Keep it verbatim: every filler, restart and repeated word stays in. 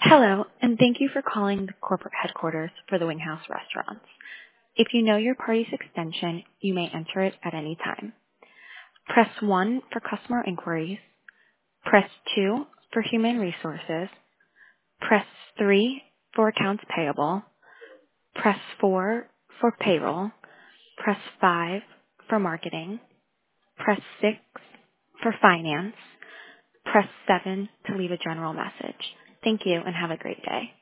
Hello, and thank you for calling the corporate headquarters for the Winghouse Restaurants. If you know your party's extension, you may enter it at any time. Press one for customer inquiries. Press two for human resources. Press three for accounts payable. Press four for payroll. Press five for marketing. Press six for finance. Press seven to leave a general message. Thank you and have a great day.